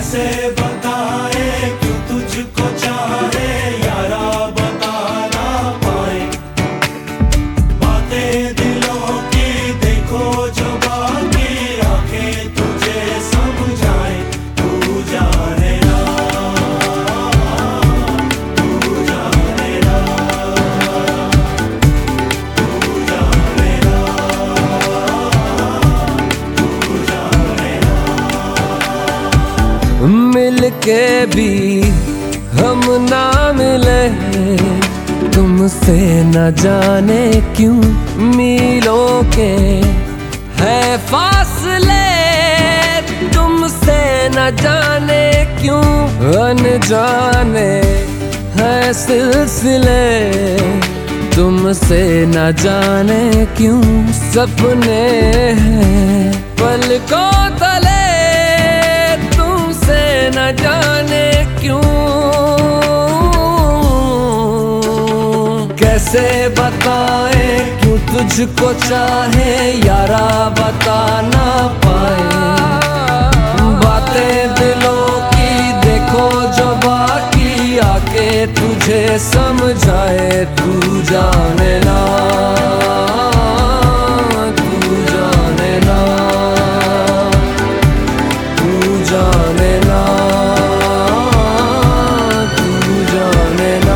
कैसे बताए क्यों तुझको चाहे यारा, बता ना पाए बातें दिलों की, देखो जो बाकी आंखें तुझे समझाए। तू जाने ना, तू जाने ना, तू जाने ना, तू जाने ना। मिलके भी हम ना मिले, तुमसे न जाने क्यों मीलों के है फासले, तुमसे न जाने क्यों अनजाने है सिलसिले, तुमसे न जाने क्यों सपने हैं पलकों तले, तुमसे न जाने क्यों। कैसे बताए क्यों तुझको चाहे यारा, बता ना पाए बातें दिलों की, देखो जो बाकी आके तुझे समझाए। तू जाने ना, तू जाने ना, तू जाने ना, तू जाने ना।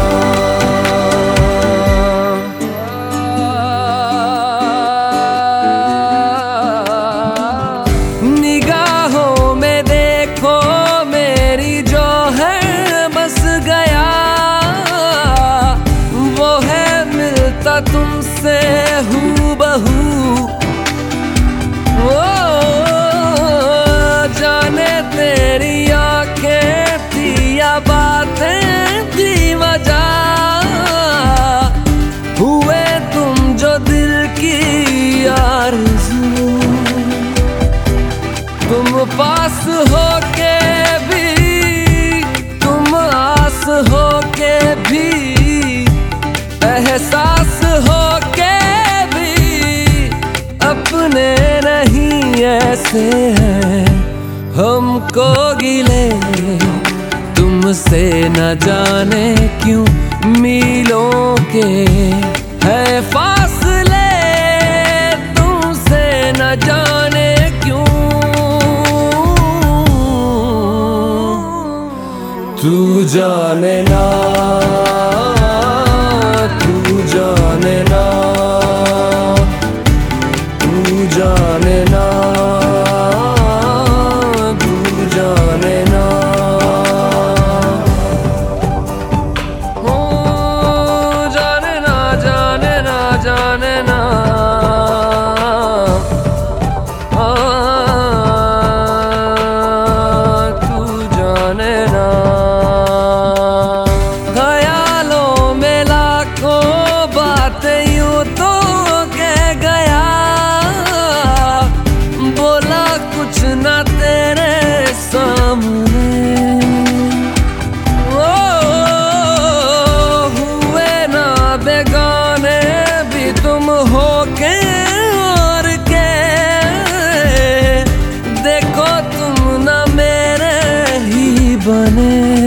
निगाहों में देखो मेरी जो है बस गया, वो है मिलता तुमसे हूबहू। ओ जाने तेरी आंखें थी या बातें थी वजह, हुए तुम जो दिल की आरज़ू, तुम पास होके भी, तुम आस होके भी, एहसास होके भी, अपने नहीं ऐसे हैं हमको गिले, तुमसे न जाने क्यों मीलों के है फासले, तुमसे न जाने क्यों। तू जाने ना, तू जाने ना, तू जाने ना, तू जाने ना। ओ जाने ना, जाने ना, जाने ना, तू जाने ना। ख्यालों में लाखों बातें यूं तो कह गया, बोला कुछ ना तेरे सामने, ओ हुए ना बेगाने भी तुम हो के और के, देखो तुम ना मेरे ही बने।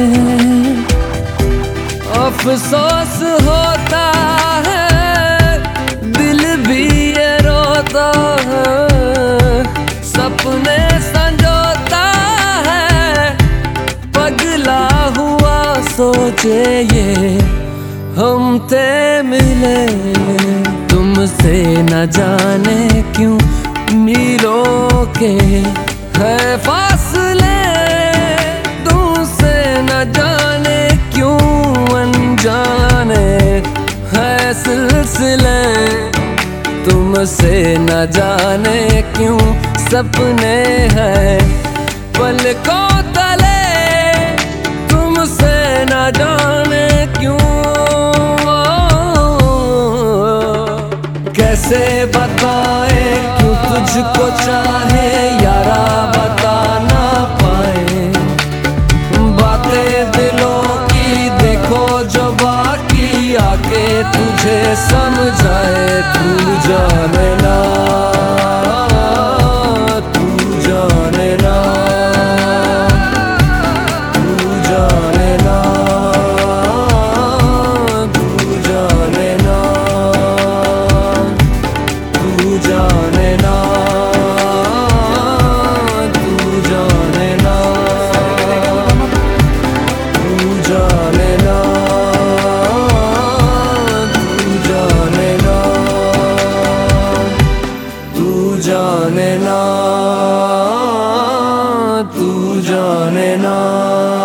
अफसोस होता है दिल भी ये रोता है, सपने संजोता है पगला हुआ सोचे ये हम ते मिले, तुमसे न जाने क्यों मीलों के है फासले, तुमसे न जाने क्यों अनजाने है सिलसिले, तुमसे न जाने क्यों सपने हैं पलकों तले, तुमसे न जाने क्यों। कैसे बताए क्यों तुझको चाहे यारा, बता ना पाए बातें दिलों की, देखो जो बाकी आके तुझे समझाए। तू जाने ना, तू जाने ना, जाने ना।